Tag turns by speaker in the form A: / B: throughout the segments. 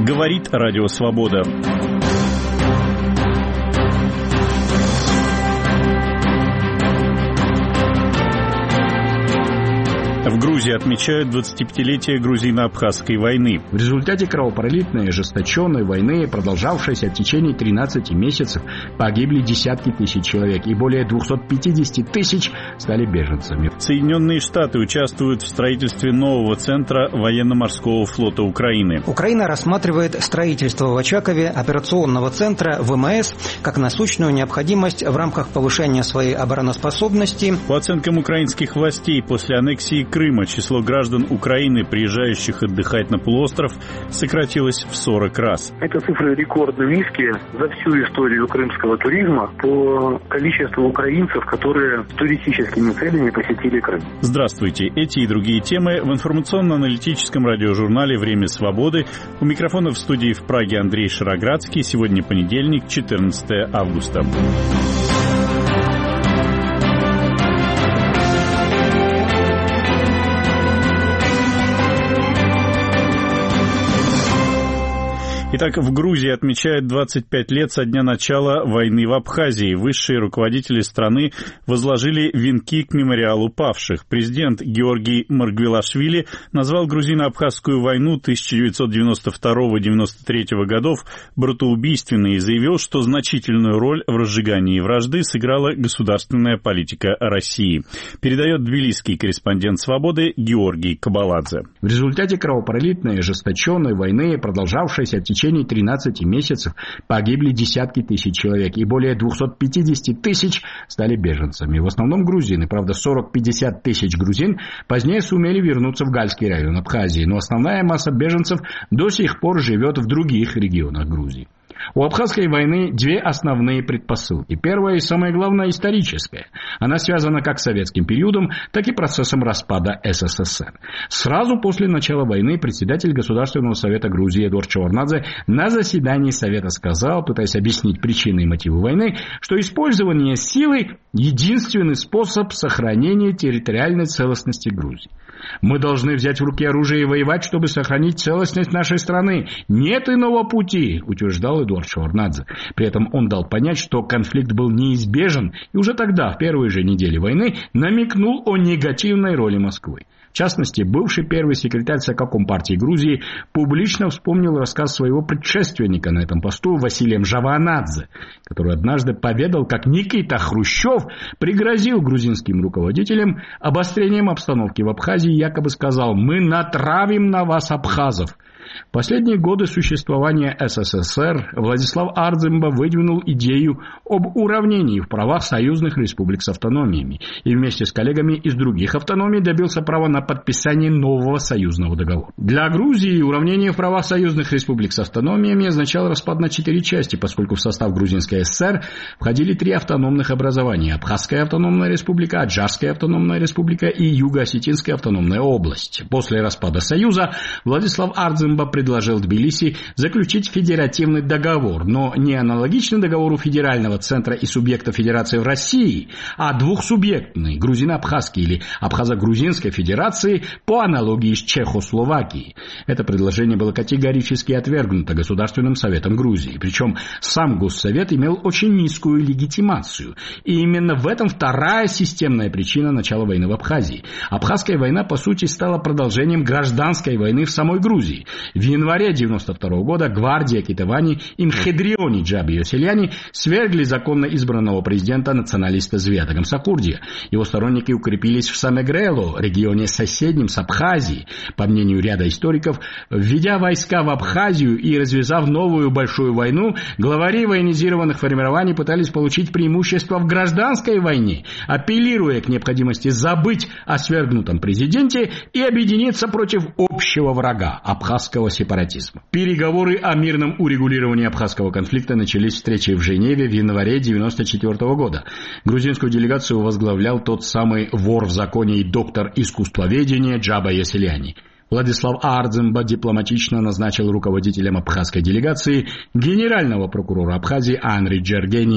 A: Говорит Радио Свобода. В Грузии отмечают 25-летие грузино-абхазской войны.
B: В результате кровопролитной, ожесточенной войны, продолжавшейся в течение 13 месяцев, погибли десятки тысяч человек, и более 250 тысяч стали беженцами.
A: Соединенные Штаты участвуют в строительстве нового центра военно-морского флота Украины.
C: Украина рассматривает строительство в Очакове операционного центра ВМС как насущную необходимость в рамках повышения своей обороноспособности.
A: По оценкам украинских властей, после аннексии Крыма число граждан Украины, приезжающих отдыхать на полуостров, сократилось в 40 раз.
D: Это цифры рекордно низкие за всю историю крымского туризма по количеству украинцев, которые туристическими целями посетили Крым.
A: Здравствуйте. Эти и другие темы в информационно-аналитическом радиожурнале «Время свободы». У микрофона в студии в Праге Андрей Шароградский. Сегодня понедельник, 14 августа. Итак, в Грузии отмечают 25 лет со дня начала войны в Абхазии. Высшие руководители страны возложили венки к мемориалу павших. Президент Георгий Маргвелашвили назвал грузино-абхазскую войну 1992-1993 годов братоубийственной и заявил, что значительную роль в разжигании вражды сыграла государственная политика России. Передает тбилисский корреспондент «Свободы» Георгий Кабаладзе.
B: В результате кровопролитной, ожесточенной войны, продолжавшейся в течение 13 месяцев, погибли десятки тысяч человек, и более 250 тысяч стали беженцами. В основном грузины. Правда, 40-50 тысяч грузин позднее сумели вернуться в Гальский район Абхазии, но основная масса беженцев до сих пор живет в других регионах Грузии. У Абхазской войны две основные предпосылки. Первая и самое главное историческая. Она связана как с советским периодом, так и процессом распада СССР. Сразу после начала войны председатель Государственного совета Грузии Эдуард Шеварднадзе на заседании совета сказал, пытаясь объяснить причины и мотивы войны, что использование силы – единственный способ сохранения территориальной целостности Грузии. Мы должны взять в руки оружие и воевать, чтобы сохранить целостность нашей страны. Нет иного пути, утверждал Эдуард Шеварднадзе. При этом он дал понять, что конфликт был неизбежен, и уже тогда, в первые же недели войны, намекнул о негативной роли Москвы. В частности, бывший первый секретарь ЦК Компартии Грузии публично вспомнил рассказ своего предшественника на этом посту Василия Мжаванадзе, который однажды поведал, как Никита Хрущев пригрозил грузинским руководителям обострением обстановки в Абхазии, якобы сказал: «Мы натравим на вас абхазов». В последние годы существования СССР Владислав Ардземба выдвинул идею об уравнении в правах союзных республик с автономиями и вместе с коллегами из других автономий добился права на подписание нового союзного договора. Для Грузии уравнение в правах союзных республик с автономиями означало распад на 4 части, поскольку в состав Грузинской ССР входили 3 автономных образования: Абхазская автономная республика, Аджарская автономная республика и Юго-Осетинская автономная область. После распада союза Владислав Ардземба предложил Тбилиси заключить федеративный договор, но не аналогичный договору федерального центра и субъекта федерации в России, а двухсубъектный грузино-абхазский или абхазо-грузинской федерации по аналогии с Чехословакией. Это предложение было категорически отвергнуто Государственным советом Грузии. Причем сам Госсовет имел очень низкую легитимацию. И именно в этом вторая системная причина начала войны в Абхазии. Абхазская война, по сути, стала продолжением гражданской войны в самой Грузии. В январе 1992 года гвардия Кетевани и Мхедриони Джаби-Йоселяни свергли законно избранного президента-националиста Звията Гамсакурдия. Его сторонники укрепились в Самегрело, регионе соседнем с Абхазией. По мнению ряда историков, введя войска в Абхазию и развязав новую большую войну, главари военизированных формирований пытались получить преимущество в гражданской войне, апеллируя к необходимости забыть о свергнутом президенте и объединиться против общего врага – абхазского сепаратизма. Переговоры о мирном урегулировании абхазского конфликта начались встречей в Женеве в январе 1994 года. Грузинскую делегацию возглавлял тот самый вор в законе и доктор искусствоведения Джаба Йоселяни. Владислав Ардземба дипломатично назначил руководителем абхазской делегации генерального прокурора Абхазии Анри Джергения.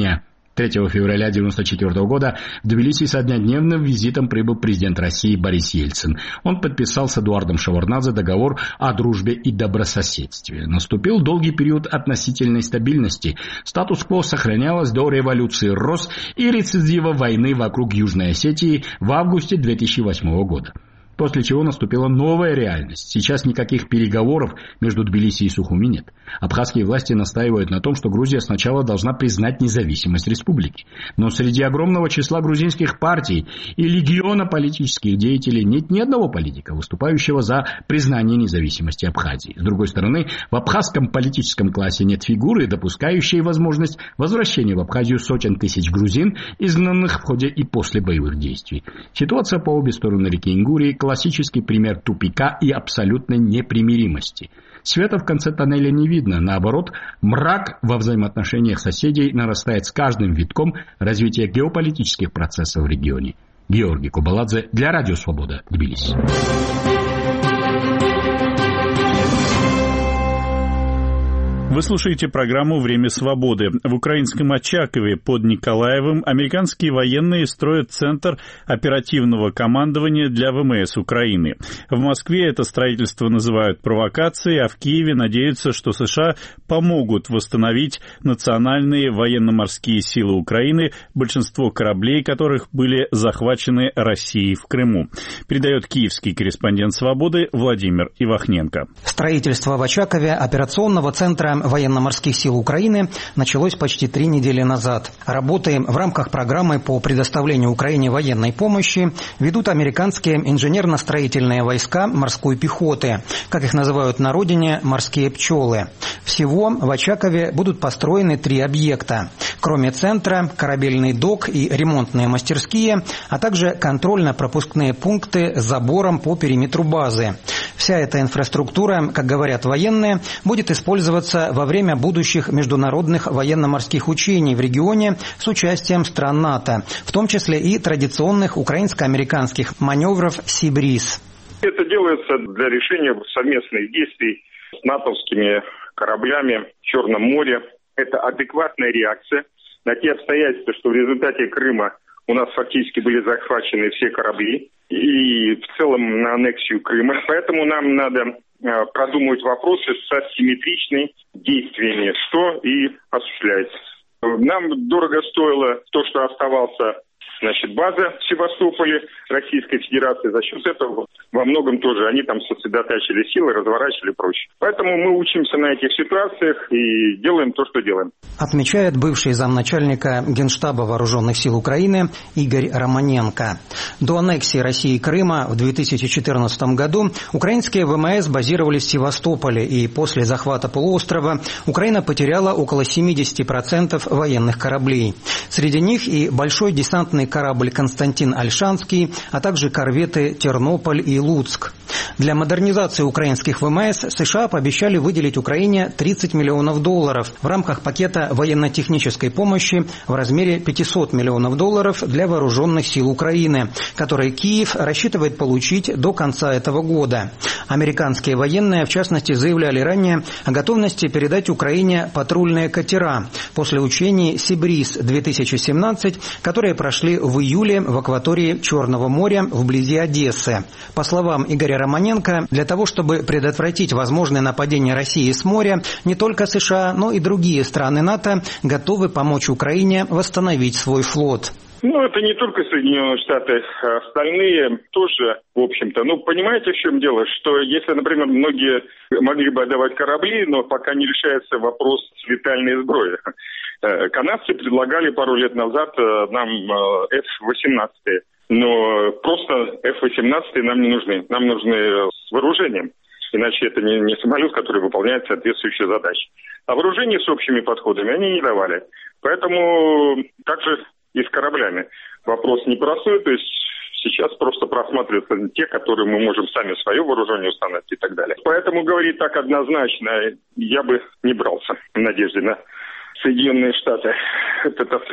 B: 3 февраля 1994 года в Тбилиси с однодневным визитом прибыл президент России Борис Ельцин. Он подписал с Эдуардом Шеварднадзе договор о дружбе и добрососедстве. Наступил долгий период относительной стабильности. Статус-кво сохранялось до революции РОС и рецидива войны вокруг Южной Осетии в августе 2008 года. После чего наступила новая реальность. Сейчас никаких переговоров между Тбилиси и Сухуми нет. Абхазские власти настаивают на том, что Грузия сначала должна признать независимость республики. Но среди огромного числа грузинских партий и легиона политических деятелей нет ни одного политика, выступающего за признание независимости Абхазии. С другой стороны, в абхазском политическом классе нет фигуры, допускающей возможность возвращения в Абхазию сотен тысяч грузин, изгнанных в ходе и после боевых действий. Ситуация по обе стороны реки Ингурии – классический пример тупика и абсолютной непримиримости. Света в конце тоннеля не видно. Наоборот, мрак во взаимоотношениях соседей нарастает с каждым витком развития геополитических процессов в регионе. Георгий Кубаладзе для Радио Свобода, Тбилиси.
A: Вы слушаете программу «Время свободы». В украинском Очакове под Николаевым американские военные строят центр оперативного командования для ВМС Украины. В Москве это строительство называют провокацией, а в Киеве надеются, что США помогут восстановить национальные военно-морские силы Украины, большинство кораблей которых были захвачены Россией в Крыму. Передает киевский корреспондент «Свободы» Владимир Ивахненко.
C: Строительство в Очакове операционного центра военно-морских сил Украины началось почти 3 недели назад. Работы в рамках программы по предоставлению Украине военной помощи ведут американские инженерно-строительные войска морской пехоты, как их называют на родине «морские пчелы». Всего в Очакове будут построены 3 объекта. Кроме центра, корабельный док и ремонтные мастерские, а также контрольно-пропускные пункты с забором по периметру базы. Вся эта инфраструктура, как говорят военные, будет использоваться во время будущих международных военно-морских учений в регионе с участием стран НАТО, в том числе и традиционных украинско-американских маневров «Сибриз».
E: Это делается для решения совместных действий с натовскими кораблями в Черном море. Это адекватная реакция на те обстоятельства, что в результате Крыма у нас фактически были захвачены все корабли и в целом на аннексию Крыма. Поэтому нам надо продумывать вопросы с асимметричными действиями, что и осуществляется. Нам дорого стоило то, что оставался база в Севастополе Российской Федерации. За счет этого во многом тоже они там сосредотачивали силы, разворачивали и прочее. Поэтому мы учимся на этих ситуациях и делаем то, что делаем.
C: Отмечает бывший замначальника Генштаба Вооруженных сил Украины Игорь Романенко. До аннексии России Крыма в 2014 году украинские ВМС базировались в Севастополе, и после захвата полуострова Украина потеряла около 70% военных кораблей. Среди них и большой десантный корабль «Константин Ольшанский», а также корветы «Тернополь» и «Луцк». Для модернизации украинских ВМС США пообещали выделить Украине $30 миллионов в рамках пакета военно-технической помощи в размере $500 миллионов для вооруженных сил Украины, которые Киев рассчитывает получить до конца этого года. Американские военные, в частности, заявляли ранее о готовности передать Украине патрульные катера после учений «Сибриз-2017», которые прошли в июле в акватории Черного моря вблизи Одессы. По словам Игоря Романенко, для того, чтобы предотвратить возможное нападение России с моря, не только США, но и другие страны НАТО готовы помочь Украине восстановить свой флот.
E: Это не только Соединенные Штаты, остальные тоже, в общем-то. Понимаете, в чем дело? Что если, например, многие могли бы отдавать корабли, но пока не решается вопрос с летальной сброей. Канадцы предлагали пару лет назад нам F-18, но просто F-18 нам не нужны. Нам нужны с вооружением. Иначе это не самолет, который выполняет соответствующие задачи. А вооружение с общими подходами они не давали. Поэтому также и с кораблями вопрос непростой. То есть сейчас просто просматриваются те, которые мы можем сами свое вооружение установить и так далее. Поэтому говорить так однозначно я бы не брался в надежде на Соединенные Штаты. Это, так сказать,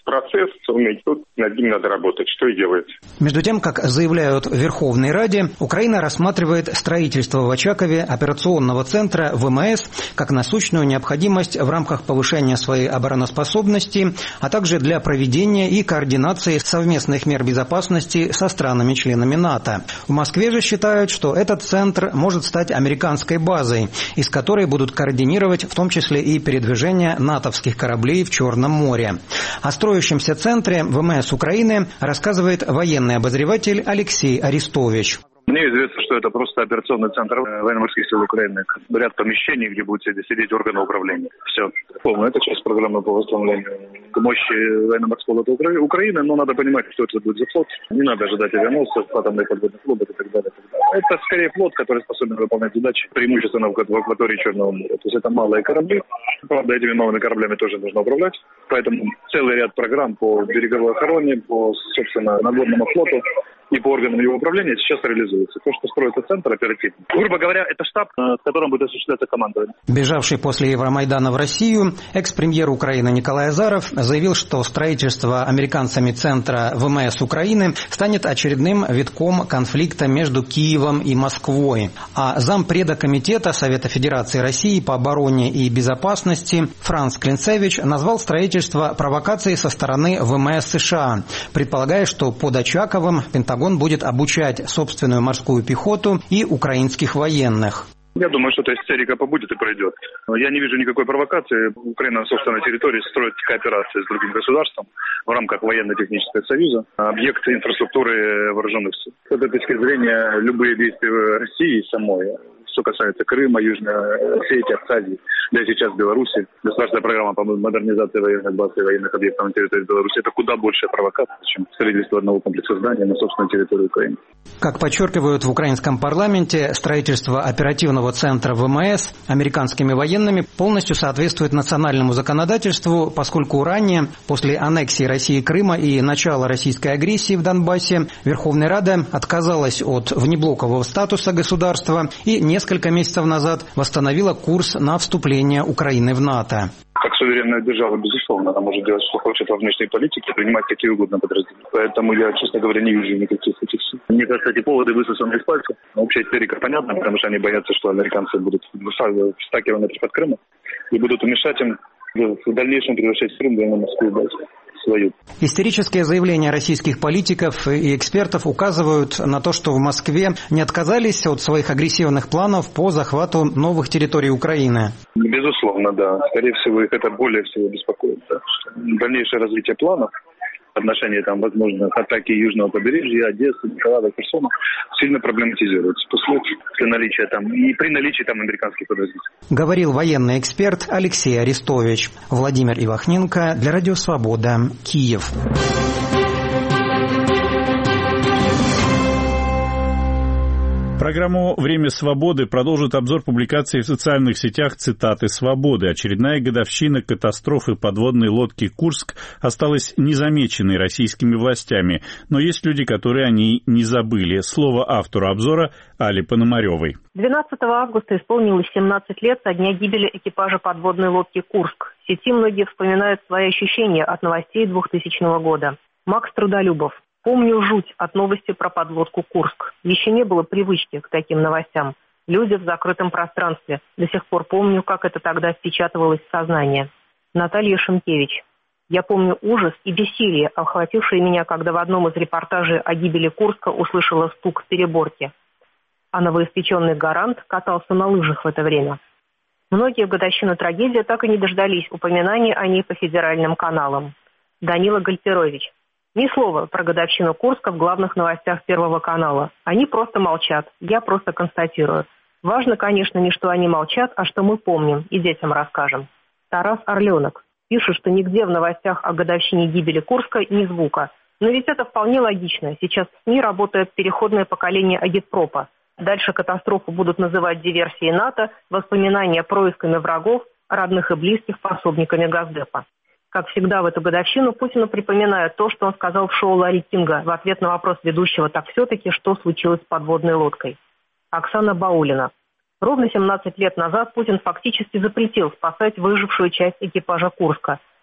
E: процесс, и тут над ним надо работать, что и делается.
C: Между тем, как заявляют в Верховной Раде, Украина рассматривает строительство в Очакове операционного центра ВМС как насущную необходимость в рамках повышения своей обороноспособности, а также для проведения и координации совместных мер безопасности со странами-членами НАТО. В Москве же считают, что этот центр может стать американской базой, из которой будут координировать в том числе и передвижение натовских кораблей в Черном море. О строящемся центре ВМС Украины рассказывает военный обозреватель Алексей Арестович.
F: Мне известно, что это просто операционный центр военно-морских сил Украины. Ряд помещений, где будут сидеть органы управления. Все. Это часть программы по восстановлению мощи военно-морского флота Украины, но надо понимать, что это будет за флот. Не надо ожидать авианосцев, атомных подводных лодок и так далее. Это скорее флот, который способен выполнять задачи преимущественно в акватории Черного моря. То есть это малые корабли. Правда, этими малыми кораблями тоже нужно управлять. Поэтому целый ряд программ по береговой охране, по, собственно, надводному флоту и по органам его управления сейчас реализуется. То, что строится центр оперативный. Грубо говоря, это штаб, с которым будет осуществляться командование.
C: Бежавший после Евромайдана в Россию, экс-премьер Украины Николай Азаров заявил, что строительство американцами центра ВМС Украины станет очередным витком конфликта между Киевом и Москвой. А зампреда комитета Совета Федерации России по обороне и безопасности Франц Клинцевич назвал строительство провокацией со стороны ВМС США, предполагая, что под Очаковым Пентагон будет обучать собственную морскую пехоту и украинских военных.
F: Я думаю, что эта истерика побудет и пройдет. Я не вижу никакой провокации. Украина на собственной территории строит кооперации с другим государством в рамках военно-технического союза, объекты инфраструктуры вооруженных сил. С этой точки зрения любые действия России самой, что касается Крыма, Южной Осетии, Абхазии, да и сейчас Беларуси, государственная программа по модернизации военных баз и военных объектов на территории Беларуси, это куда большая провокация, чем строительство одного комплекса зданий на собственной территории Украины.
C: Как подчеркивают в украинском парламенте, строительство оперативного центра ВМС американскими военными полностью соответствует национальному законодательству, поскольку ранее, после аннексии России Крыма и начала российской агрессии в Донбассе, Верховная Рада отказалась от внеблокового статуса государства и несколько месяцев назад восстановила курс на вступление Украины в НАТО.
F: Как суверенная держава, безусловно, она может делать, что хочет во внешней политике, принимать какие угодно подразделения. Поэтому я, честно говоря, не вижу никаких этих сил. Мне кажется, эти поводы высосаны из пальца. Общая истерика понятна, потому что они боятся, что американцы будут в 100 километров от Крыма и будут мешать им в дальнейшем превращать Крым в военно-морскую базу. Свою.
C: Истерические заявления российских политиков и экспертов указывают на то, что в Москве не отказались от своих агрессивных планов по захвату новых территорий Украины.
F: Безусловно, да. Скорее всего, их это более всего беспокоит. Да. Дальнейшее развитие планов, отношения возможных атаки южного побережья, Одессы, Николаева, Херсона сильно проблематизируются при наличии там американских подразделений.
C: Говорил военный эксперт Алексей Арестович. Владимир Ивахненко для Радио Свобода, Киев.
A: Программу «Время свободы» продолжит обзор публикаций в социальных сетях «Цитаты свободы». Очередная годовщина катастрофы подводной лодки «Курск» осталась незамеченной российскими властями, но есть люди, которые о ней не забыли. Слово автору обзора Али Пономаревой.
G: 12 августа исполнилось 17 лет со дня гибели экипажа подводной лодки «Курск». В сети многие вспоминают свои ощущения от новостей 2000 года. Макс Трудолюбов. Помню жуть от новости про подлодку «Курск». Еще не было привычки к таким новостям. Люди в закрытом пространстве. До сих пор помню, как это тогда впечатывалось в сознание. Наталья Шимкевич. Я помню ужас и бессилие, охватившие меня, когда в одном из репортажей о гибели Курска услышала стук в переборке. А новоиспеченный гарант катался на лыжах в это время. Многие в годовщину трагедии так и не дождались упоминаний о ней по федеральным каналам. Данила Гальперович. Ни слова про годовщину Курска в главных новостях Первого канала. Они просто молчат. Я просто констатирую. Важно, конечно, не что они молчат, а что мы помним и детям расскажем. Тарас Орленок пишет, что нигде в новостях о годовщине гибели Курска ни звука. Но ведь это вполне логично. Сейчас в СМИ работает переходное поколение агитпропа. Дальше катастрофу будут называть диверсией НАТО, воспоминания происками врагов, родных и близких пособниками Госдепа. Как всегда в эту годовщину Путину припоминают то, что он сказал в шоу Ларри Кинга в ответ на вопрос ведущего «Так все-таки, что случилось с подводной лодкой?». Оксана Баулина. Ровно 17 лет назад Путин фактически запретил спасать выжившую часть экипажа «Курска».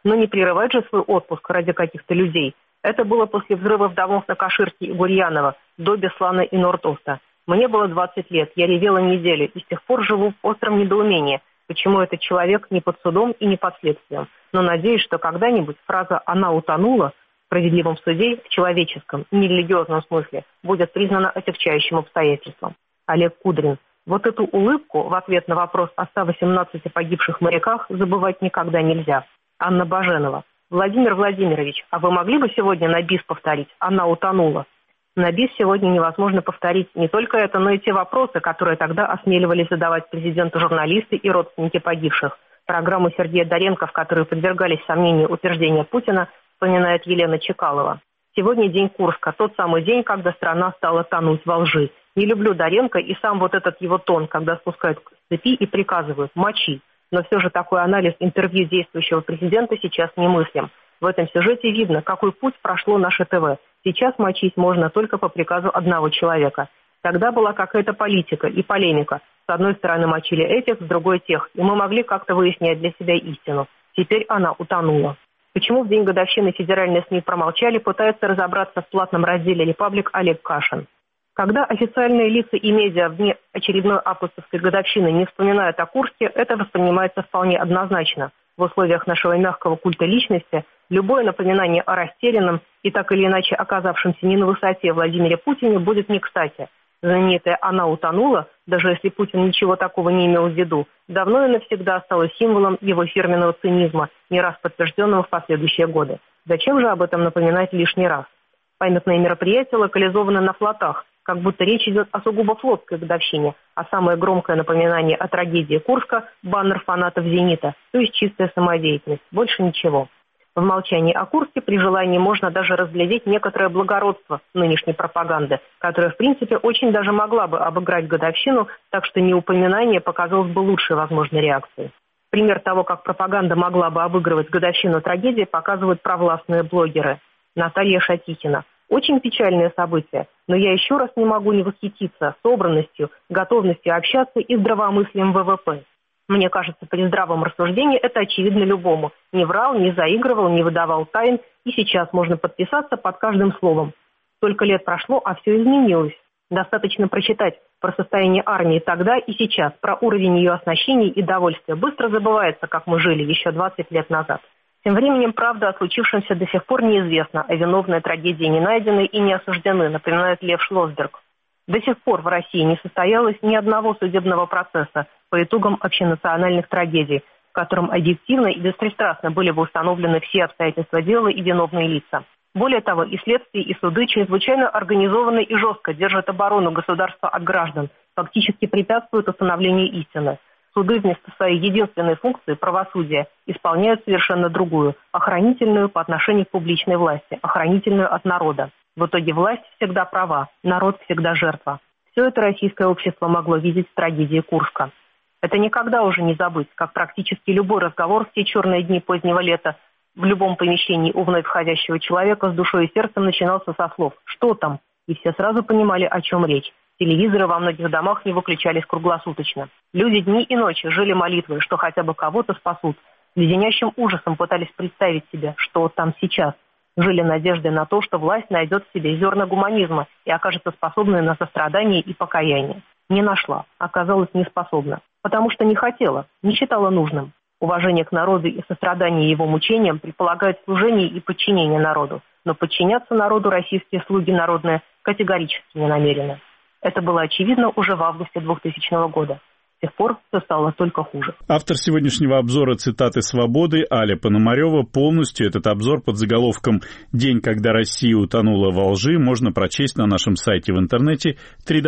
G: Но не прерывать же свой отпуск ради каких-то людей. Это было после взрывов домов на Каширке и Гурьяново, до Беслана и Норд-Оста. Мне было 20 лет, я ревела неделю и с тех пор живу в остром недоумении, почему этот человек не под судом и не под следствием. Но надеюсь, что когда-нибудь фраза «она утонула» в справедливом суде в человеческом, не религиозном смысле будет признана отягчающим обстоятельством. Олег Кудрин. Вот эту улыбку в ответ на вопрос о 118 погибших моряках забывать никогда нельзя. Анна Баженова. Владимир Владимирович, а вы могли бы сегодня на бис повторить «она утонула»? На бис сегодня невозможно повторить не только это, но и те вопросы, которые тогда осмеливались задавать президенту журналисты и родственники погибших. Программу Сергея Доренко, в которой подвергались сомнению утверждения Путина, вспоминает Елена Чекалова. Сегодня день Курска, тот самый день, когда страна стала тонуть во лжи. Не люблю Доренко и сам вот этот его тон, когда спускают с цепи и приказывают «мочи». Но все же такой анализ интервью действующего президента сейчас немыслим. В этом сюжете видно, какой путь прошло наше ТВ. Сейчас мочить можно только по приказу одного человека. Тогда была какая-то политика и полемика. С одной стороны мочили этих, с другой тех. И мы могли как-то выяснять для себя истину. Теперь она утонула. Почему в день годовщины федеральные СМИ промолчали, пытается разобраться в платном разделе «Репаблик» Олег Кашин. Когда официальные лица и медиа в дни очередной августовской годовщины не вспоминают о Курске, это воспринимается вполне однозначно. В условиях нашего мягкого культа личности любое напоминание о растерянном и так или иначе оказавшемся не на высоте Владимире Путине будет не кстати. Знаменитая «она утонула», даже если Путин ничего такого не имел в виду, давно и навсегда стала символом его фирменного цинизма, не раз подтвержденного в последующие годы. Зачем же об этом напоминать лишний раз? Памятные мероприятия локализованы на флотах, как будто речь идет о сугубо флотской годовщине, а самое громкое напоминание о трагедии Курска – баннер фанатов «Зенита», то есть чистая самодеятельность, больше ничего. В молчании о Курске при желании можно даже разглядеть некоторое благородство нынешней пропаганды, которая, в принципе, очень даже могла бы обыграть годовщину, так что неупоминание показалось бы лучшей возможной реакцией. Пример того, как пропаганда могла бы обыгрывать годовщину трагедии, показывают провластные блогеры. Наталья Шатихина. Очень печальное событие, но я еще раз не могу не восхититься собранностью, готовностью общаться и здравомыслием ВВП. Мне кажется, при здравом рассуждении это очевидно любому. Не врал, не заигрывал, не выдавал тайн, и сейчас можно подписаться под каждым словом. Столько лет прошло, а все изменилось. Достаточно прочитать про состояние армии тогда и сейчас, про уровень ее оснащения и довольствия. Быстро забывается, как мы жили еще 20 лет назад. Тем временем правда о случившемся до сих пор неизвестна, а виновные трагедии не найдены и не осуждены, напоминает Лев Шлосберг. До сих пор в России не состоялось ни одного судебного процесса по итогам общенациональных трагедий, в котором объективно и беспристрастно были бы установлены все обстоятельства дела и виновные лица. Более того, и следствие, и суды чрезвычайно организованно и жестко держат оборону государства от граждан, фактически препятствуют установлению истины. Суды вместо своей единственной функции правосудия исполняют совершенно другую, охранительную по отношению к публичной власти, охранительную от народа. В итоге власть всегда права, народ всегда жертва. Все это российское общество могло видеть в трагедии Курска. Это никогда уже не забыть, как практически любой разговор в те черные дни позднего лета в любом помещении у вновь входящего человека с душой и сердцем начинался со слов «Что там?», и все сразу понимали, о чем речь. Телевизоры во многих домах не выключались круглосуточно. Люди дни и ночи жили молитвой, что хотя бы кого-то спасут. С леденящим ужасом пытались представить себе, что там сейчас. Жили надеждой на то, что власть найдет в себе зерна гуманизма и окажется способной на сострадание и покаяние. Не нашла, оказалась неспособна. Потому что не хотела, не считала нужным. Уважение к народу и сострадание его мучениям предполагает служение и подчинение народу. Но подчиняться народу российские слуги народные категорически не намерены. Это было очевидно уже в августе 2000 года. С тех пор все стало только хуже.
A: Автор сегодняшнего обзора цитаты «Свободы» Аля Пономарева. Полностью этот обзор под заголовком «День, когда Россия утонула во лжи» можно прочесть на нашем сайте в интернете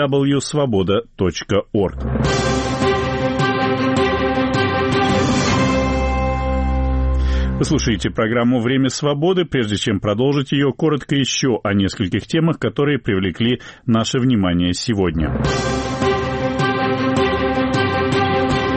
A: www.svoboda.org. Вы слушаете программу «Время свободы». Прежде чем продолжить ее, коротко еще о нескольких темах, которые привлекли наше внимание сегодня.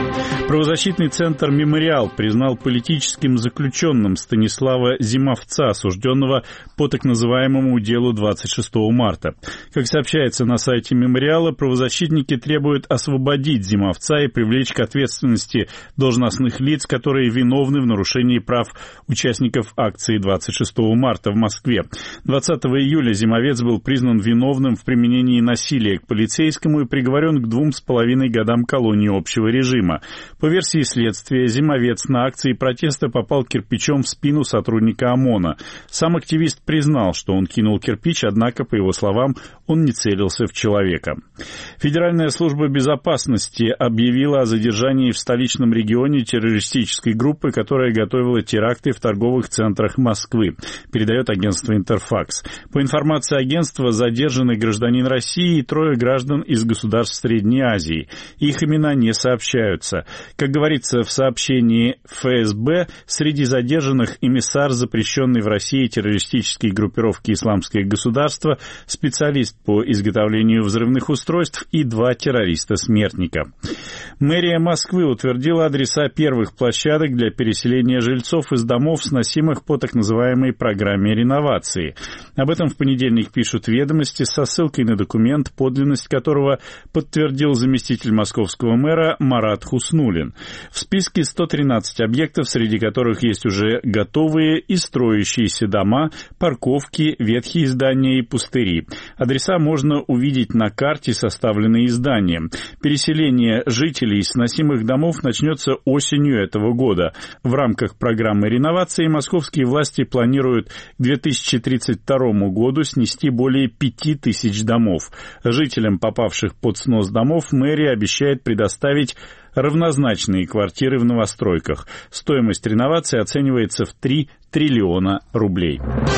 A: Правозащитный центр «Мемориал» признал политическим заключенным Станислава Зимовца, осужденного по так называемому делу 26 марта. Как сообщается на сайте «Мемориала», правозащитники требуют освободить Зимовца и привлечь к ответственности должностных лиц, которые виновны в нарушении прав участников акции 26 марта в Москве. 20 июля Зимовец был признан виновным в применении насилия к полицейскому и приговорен к 2,5 годам колонии общего режима. По версии следствия, Зимовец на акции протеста попал кирпичом в спину сотрудника ОМОНа. Сам активист признал, что он кинул кирпич, однако, по его словам, он не целился в человека. Федеральная служба безопасности объявила о задержании в столичном регионе террористической группы, которая готовила теракты в торговых центрах Москвы, передает агентство «Интерфакс». По информации агентства, задержаны гражданин России и 3 граждан из государств Средней Азии. Их имена не сообщаются. Как говорится в сообщении ФСБ, среди задержанных эмиссар запрещенной в России террористической группировки «Исламское государство», специалист по изготовлению взрывных устройств и 2 террориста-смертника. Мэрия Москвы утвердила адреса первых площадок для переселения жильцов из домов, сносимых по так называемой программе реновации. Об этом в понедельник пишут «Ведомости» со ссылкой на документ, подлинность которого подтвердил заместитель московского мэра Марат Хуснуллин. В списке 113 объектов, среди которых есть уже готовые и строящиеся дома, парковки, ветхие здания и пустыри. Адреса можно увидеть на карте, составленной изданием. Переселение жителей из сносимых домов начнется осенью этого года. В рамках программы реновации московские власти планируют к 2032 году снести более 5000 домов. Жителям, попавших под снос домов, мэрия обещает предоставить равнозначные квартиры в новостройках. Стоимость реновации оценивается в 3 триллиона рублей.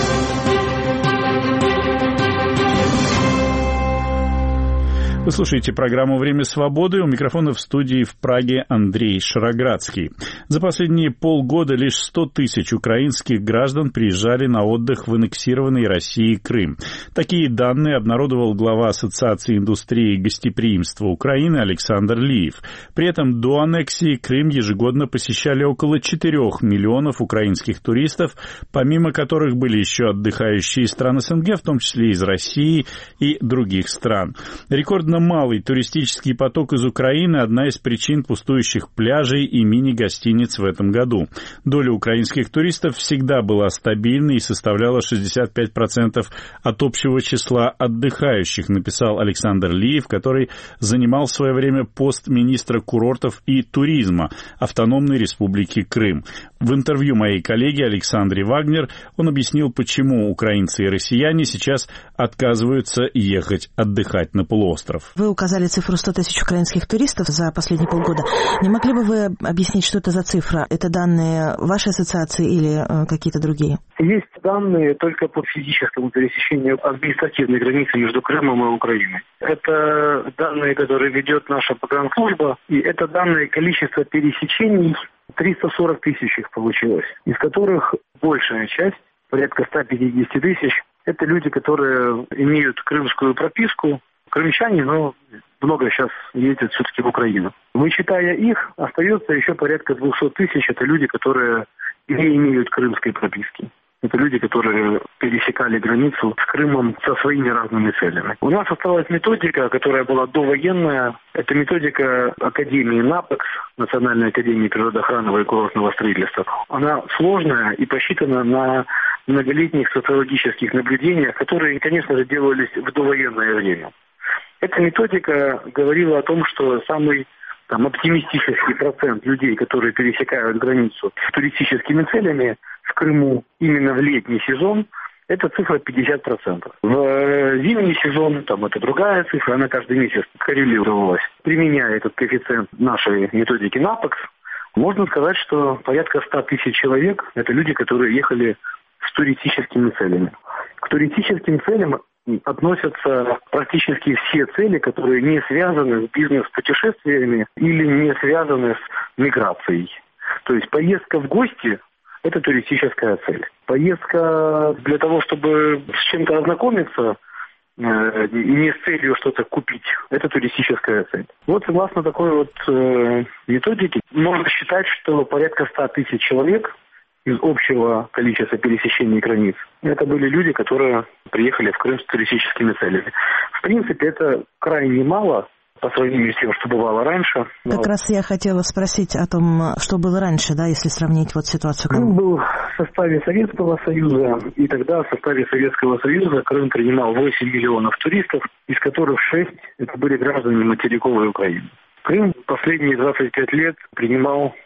A: Вы слушаете программу «Время свободы». У микрофона в студии в Праге Андрей Шароградский. За последние полгода лишь 100 тысяч украинских граждан приезжали на отдых в аннексированный Россией Крым. Такие данные обнародовал глава Ассоциации индустрии и гостеприимства Украины Александр Лиев. При этом до аннексии Крым ежегодно посещали около 4 миллионов украинских туристов, помимо которых были еще отдыхающие из стран СНГ, в том числе из России и других стран. Рекордно малый туристический поток из Украины – одна из причин пустующих пляжей и мини-гостиниц в этом году. Доля украинских туристов всегда была стабильной и составляла 65% от общего числа отдыхающих, написал Александр Лиев, который занимал в свое время пост министра курортов и туризма Автономной Республики Крым. В интервью моей коллеге Александре Вагнер он объяснил, почему украинцы и россияне сейчас отказываются ехать отдыхать на полуостров.
H: Вы указали цифру 100 тысяч украинских туристов за последние полгода. Не могли бы вы объяснить, что это за цифра? Это данные вашей ассоциации или какие-то другие?
D: Есть данные только по физическому пересечению административной границы между Крымом и Украиной. Это данные, которые ведет наша погранслужба, и это данные количества пересечений. 340 тысяч их получилось, из которых большая часть, порядка 150 тысяч, это люди, которые имеют крымскую прописку, крымчане, но много сейчас ездят все-таки в Украину. Вычитая их, остается еще порядка 200 тысяч, это люди, которые не имеют крымской прописки. Это люди, которые пересекали границу с Крымом со своими разными целями. У нас осталась методика, которая была довоенная. Это методика Академии НАПЭКС, Национальной академии природоохранного и курортного строительства. Она сложная и посчитана на многолетних социологических наблюдениях, которые, конечно же, делались в довоенное время. Эта методика говорила о том, что самый оптимистический процент людей, которые пересекают границу с туристическими целями в Крыму именно в летний сезон, это цифра 50%. В зимний сезон, это другая цифра, она каждый месяц коррелировалась. Применяя этот коэффициент нашей методики НАПЭКС, можно сказать, что порядка 100 тысяч человек – это люди, которые ехали с туристическими целями. К туристическим целям относятся практически все цели, которые не связаны с бизнес-путешествиями или не связаны с миграцией. То есть поездка в гости – это туристическая цель. Поездка для того, чтобы с чем-то ознакомиться, не с целью что-то купить. Это туристическая цель. Вот согласно такой вот методике, можно считать, что порядка 100 тысяч человек из общего количества пересечений границ, это были люди, которые приехали в Крым с туристическими целями. В принципе, это крайне мало по сравнению с тем, что бывало раньше.
H: Как раз я хотела спросить о том, что было раньше, да, если сравнить вот ситуацию.
D: Крым был в составе Советского Союза, и тогда в составе Советского Союза Крым принимал 8 миллионов туристов, из которых 6 это были граждане материковой Украины. Крым последние 25 лет принимал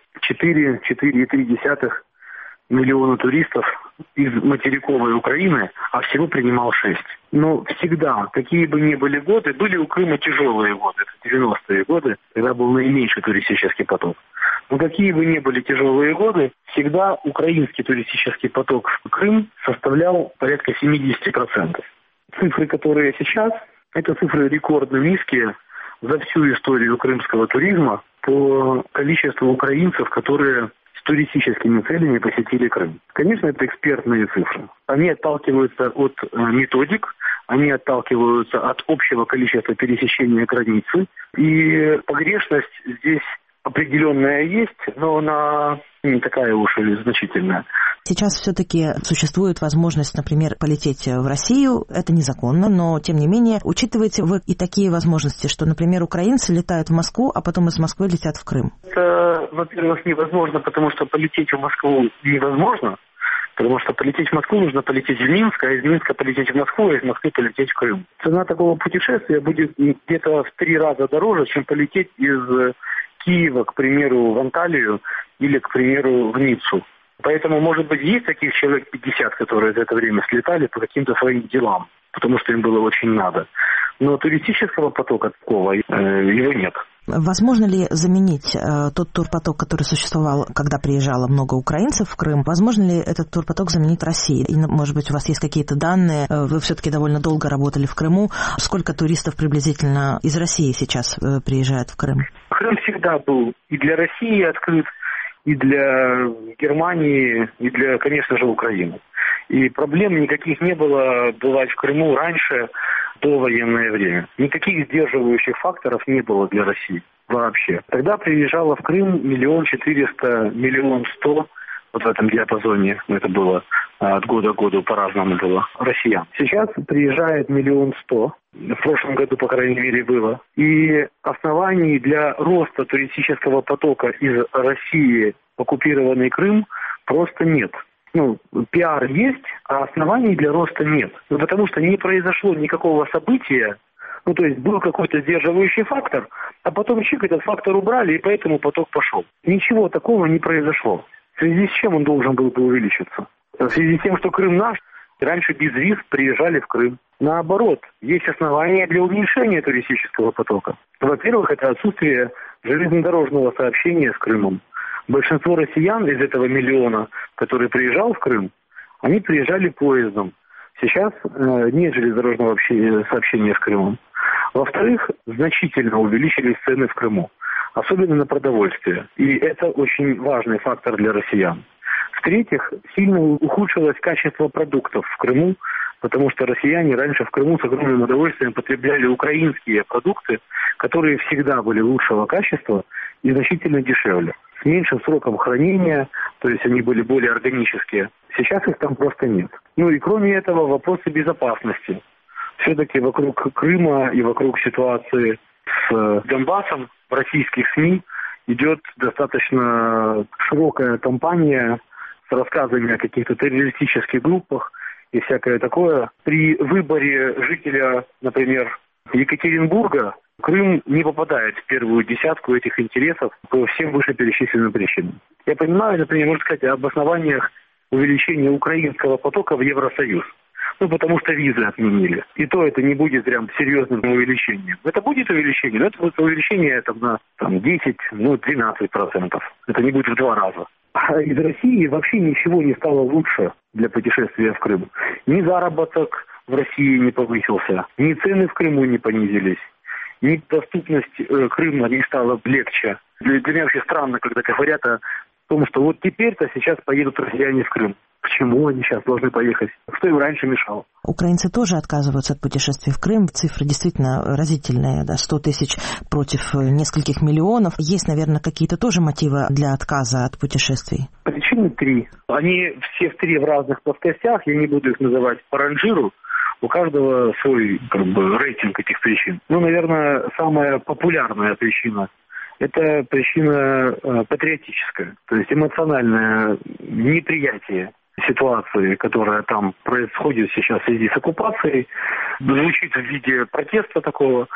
D: 4,3 миллиона туристов из материковой Украины, а всего принимал 6. Но всегда, какие бы ни были годы, были у Крыма тяжелые годы, это 90-е годы, когда был наименьший туристический поток. Но какие бы ни были тяжелые годы, всегда украинский туристический поток в Крым составлял порядка 70%. Цифры, которые сейчас, это цифры рекордно низкие за всю историю крымского туризма по количеству украинцев, которые с туристическими целями посетили Крым. Конечно, это экспертные цифры. Они отталкиваются от методик, они отталкиваются от общего количества пересечения границы. И погрешность здесь определенная есть, но она не такая уж и значительная.
H: Сейчас все-таки существует возможность, например, полететь в Россию. Это незаконно, но, тем не менее, учитываете вы и такие возможности, что, например, украинцы летают в Москву, а потом из Москвы летят в Крым?
D: Это, во-первых, невозможно, потому что полететь в Москву невозможно. Потому что полететь в Москву нужно полететь в Минск, а из Минска полететь в Москву, а из Москвы полететь в Крым. Цена такого путешествия будет где-то в 3 раза дороже, чем полететь из Киева, к примеру, в Анталию или, к примеру, в Ниццу. Поэтому, может быть, есть таких человек 50, которые за это время слетали по каким-то своим делам, потому что им было очень надо. Но туристического потока такого его нет.
H: Возможно ли заменить тот турпоток, который существовал, когда приезжало много украинцев в Крым? Возможно ли этот турпоток заменить Россией? И, может быть, у вас есть какие-то данные? Вы все-таки довольно долго работали в Крыму. Сколько туристов приблизительно из России сейчас приезжает в Крым?
D: Крым всегда был и для России открыт, и для Германии, и для, конечно же, Украины. И проблем никаких не было бывать в Крыму раньше, до военное время. Никаких сдерживающих факторов не было для России вообще. Тогда приезжало в Крым 1 400 000, 1 100 000, вот в этом диапазоне, это было от года к году по-разному было, россиян. Сейчас приезжает 1 100 000, в прошлом году, по крайней мере, было. И оснований для роста туристического потока из России в оккупированный Крым просто нет. Пиар есть, а оснований для роста нет. Потому что не произошло никакого события, то есть был какой-то сдерживающий фактор, а потом этот фактор убрали, и поэтому поток пошел. Ничего такого не произошло. В связи с чем он должен был бы увеличиться? В связи с тем, что Крым наш, раньше без виз приезжали в Крым. Наоборот, есть основания для уменьшения туристического потока. Во-первых, это отсутствие железнодорожного сообщения с Крымом. Большинство россиян из этого 1 миллиона, который приезжал в Крым, они приезжали поездом. Сейчас нет железнодорожного сообщения с Крымом. Во-вторых, значительно увеличились цены в Крыму, особенно на продовольствие. И это очень важный фактор для россиян. В-третьих, сильно ухудшилось качество продуктов в Крыму, потому что россияне раньше в Крыму с огромным удовольствием потребляли украинские продукты, которые всегда были лучшего качества и значительно дешевле. С меньшим сроком хранения, то есть они были более органические. Сейчас их там просто нет. И кроме этого вопросы безопасности. Все-таки вокруг Крыма и вокруг ситуации с Донбассом в российских СМИ идет достаточно широкая кампания с рассказами о каких-то террористических группах и всякое такое. При выборе жителя, например, Екатеринбурга, Крым не попадает в первую десятку этих интересов по всем вышеперечисленным причинам. Я понимаю, например, можно сказать об основаниях увеличения украинского потока в Евросоюз. Потому что визы отменили. И то это не будет прям серьезным увеличением. Это будет увеличение, но это будет увеличение на 10, 12%. Это не будет в 2 раза. А из России вообще ничего не стало лучше для путешествия в Крым. Ни заработок в России не повысился, ни цены в Крыму не понизились, ни доступность Крыма не стала легче. Для меня вообще странно, когда говорят о в том, что вот теперь-то сейчас поедут россияне в Крым. Почему они сейчас должны поехать? Что им раньше мешало?
H: Украинцы тоже отказываются от путешествий в Крым. Цифры действительно разительные. 100 тысяч против нескольких миллионов. Есть, наверное, какие-то тоже мотивы для отказа от путешествий?
D: Причины 3. Они все 3 в разных плоскостях. Я не буду их называть по ранжиру. У каждого свой рейтинг этих причин. Наверное, самая популярная причина – это причина патриотическая. То есть эмоциональное неприятие ситуации, которая там происходит сейчас в связи с оккупацией, звучит в виде протеста такого.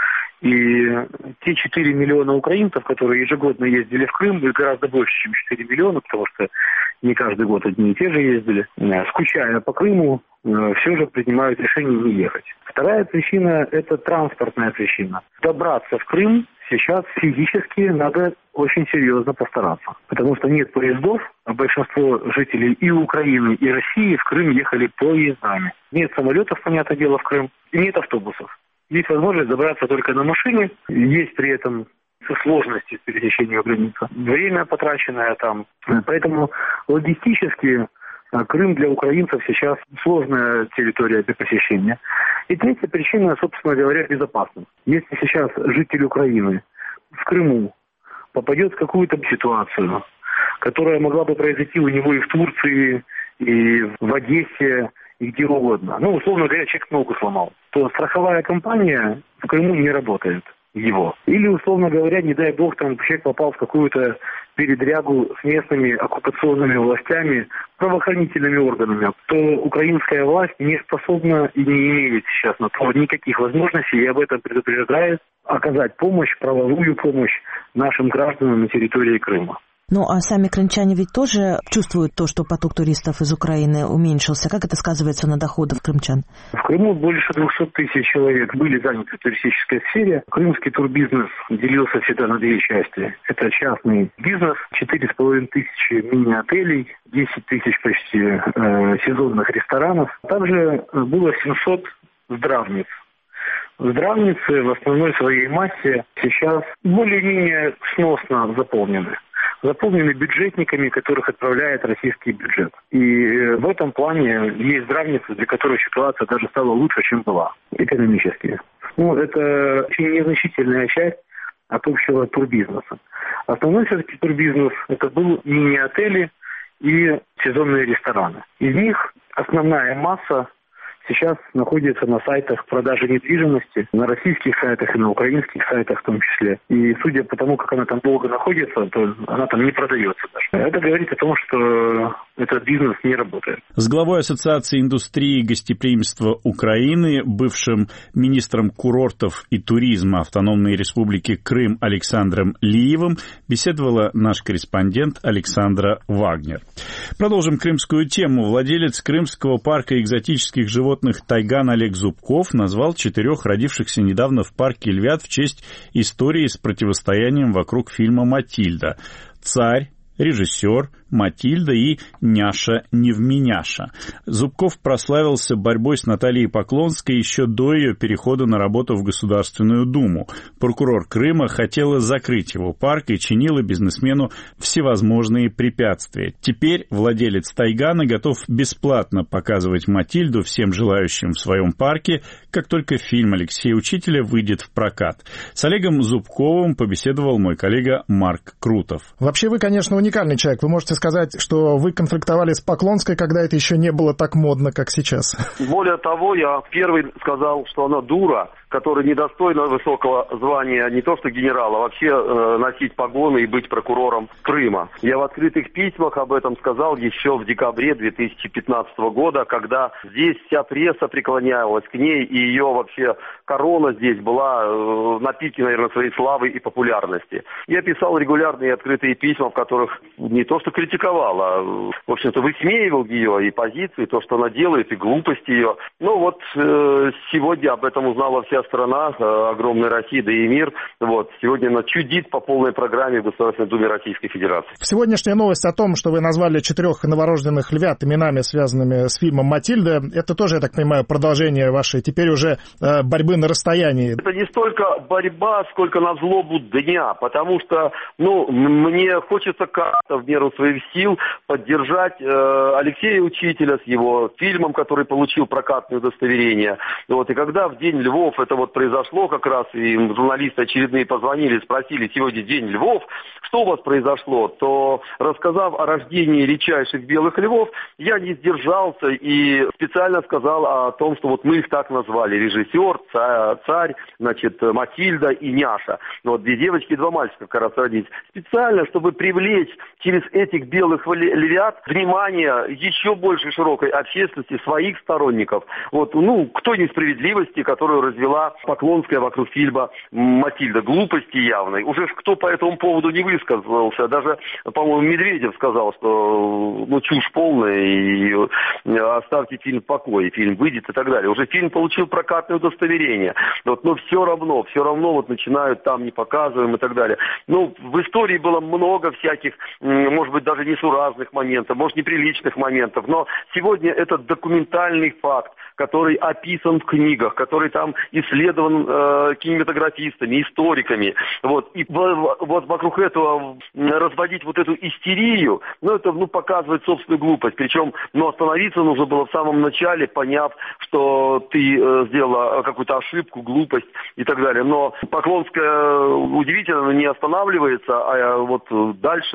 D: И те 4 миллиона украинцев, которые ежегодно ездили в Крым, были гораздо больше, чем 4 миллиона, потому что не каждый год одни и те же ездили, скучая по Крыму, все же принимают решение не ехать. Вторая причина – это транспортная причина. Добраться в Крым сейчас физически надо очень серьезно постараться, потому что нет поездов, а большинство жителей и Украины, и России в Крым ехали поездами. Нет самолетов, понятное дело, в Крым, и нет автобусов. Есть возможность добраться только на машине, есть при этом сложности с пересечением границы, время потраченное там. Поэтому логистически Крым для украинцев сейчас сложная территория для посещения. И третья причина, собственно говоря, безопасность. Если сейчас житель Украины в Крыму попадет в какую-то ситуацию, которая могла бы произойти у него и в Турции, и в Одессе, и где угодно, условно говоря, человек ногу сломал, то страховая компания в Крыму не работает его. Или, условно говоря, не дай бог, там человек попал в какую-то передрягу с местными оккупационными властями, правоохранительными органами, то украинская власть не способна и не имеет сейчас на то никаких возможностей, и об этом предупреждает, оказать помощь, правовую помощь нашим гражданам на территории Крыма.
H: А сами крымчане ведь тоже чувствуют то, что поток туристов из Украины уменьшился. Как это сказывается на доходах крымчан?
D: В Крыму больше 200 тысяч человек были заняты в туристической сфере. Крымский турбизнес делился всегда на 2 части. Это частный бизнес, 4,5 тысячи мини-отелей, 10 тысяч почти сезонных ресторанов. Также было 700 здравниц. Здравницы в основной своей массе сейчас более-менее сносно заполнены бюджетниками, которых отправляет российский бюджет. И в этом плане есть здравницы, для которых ситуация даже стала лучше, чем была экономически. Это очень незначительная часть от общего турбизнеса. Основной все-таки турбизнес – это был мини-отели и сезонные рестораны. Из них основная масса сейчас находится на сайтах продажи недвижимости, на российских сайтах и на украинских сайтах в том числе. И судя по тому, как она там долго находится, то она там не продается даже. Это говорит о том, что этот бизнес не работает.
A: С главой Ассоциации индустрии и гостеприимства Украины, бывшим министром курортов и туризма Автономной Республики Крым Александром Лиевым беседовала наш корреспондент Александра Вагнер. Продолжим крымскую тему. Владелец Крымского парка экзотических животных «Тайган» Олег Зубков назвал 4 родившихся недавно в парке львят в честь истории с противостоянием вокруг фильма «Матильда». Царь, режиссер, Матильда и Няша-Невменяша. Зубков прославился борьбой с Натальей Поклонской еще до ее перехода на работу в Государственную Думу. Прокурор Крыма хотела закрыть его парк и чинила бизнесмену всевозможные препятствия. Теперь владелец «Тайгана» готов бесплатно показывать Матильду всем желающим в своем парке, как только фильм Алексея Учителя выйдет в прокат. С Олегом Зубковым побеседовал мой коллега Марк Крутов.
I: Вообще вы, конечно, уникальный человек. Вы можете сказать, что вы конфликтовали с Поклонской, когда это еще не было так модно, как сейчас.
J: Более того, я первый сказал, что она дура, которая недостойна высокого звания не то что генерала, а вообще носить погоны и быть прокурором Крыма. Я в открытых письмах об этом сказал еще в декабре 2015 года, когда здесь вся пресса преклонялась к ней, и ее вообще корона здесь была на пике, наверное, своей славы и популярности. Я писал регулярные открытые письма, в которых не то что критиковал, а, в общем-то, высмеивал ее и позиции, то, что она делает, и глупость ее. Сегодня об этом узнала вся огромная страна, огромная Россия, да и мир. Вот. Сегодня она чудит по полной программе в Государственной Думе Российской Федерации.
I: Сегодняшняя новость о том, что вы назвали 4 новорожденных львят именами, связанными с фильмом «Матильда», это тоже, я так понимаю, продолжение вашей теперь уже борьбы на расстоянии.
J: Это не столько борьба, сколько на злобу дня, потому что, мне хочется как-то в меру своих сил поддержать Алексея Учителя с его фильмом, который получил прокатное удостоверение. Вот, и когда в День Львов это вот произошло как раз, и журналисты очередные позвонили, спросили, сегодня День Львов, что у вас произошло, то, рассказав о рождении редчайших белых львов, я не сдержался и специально сказал о том, что вот мы их так назвали: режиссер, царь, значит, Матильда и Няша. Вот 2 девочки и 2 мальчика как раз родились. Специально, чтобы привлечь через этих белых львят внимание еще больше широкой общественности, своих сторонников. Вот, к той несправедливости, которую развела Поклонская вокруг фильма «Матильда», глупости явной. Уже кто по этому поводу не высказался. Даже, по-моему, Медведев сказал, что чушь полная, и оставьте фильм в покое, фильм выйдет и так далее. Уже фильм получил прокатное удостоверение. Вот, но все равно вот начинают там не показываем и так далее. В истории было много всяких, может быть, даже несуразных моментов, может, неприличных моментов, но сегодня это документальный факт, который описан в книгах, который там исследован кинематографистами, историками. Вот. И вот вокруг этого разводить вот эту истерию, это показывает собственную глупость. Причем, остановиться нужно было в самом начале, поняв, что ты сделала какую-то ошибку, глупость и так далее. Но Поклонская удивительно не останавливается, а вот дальше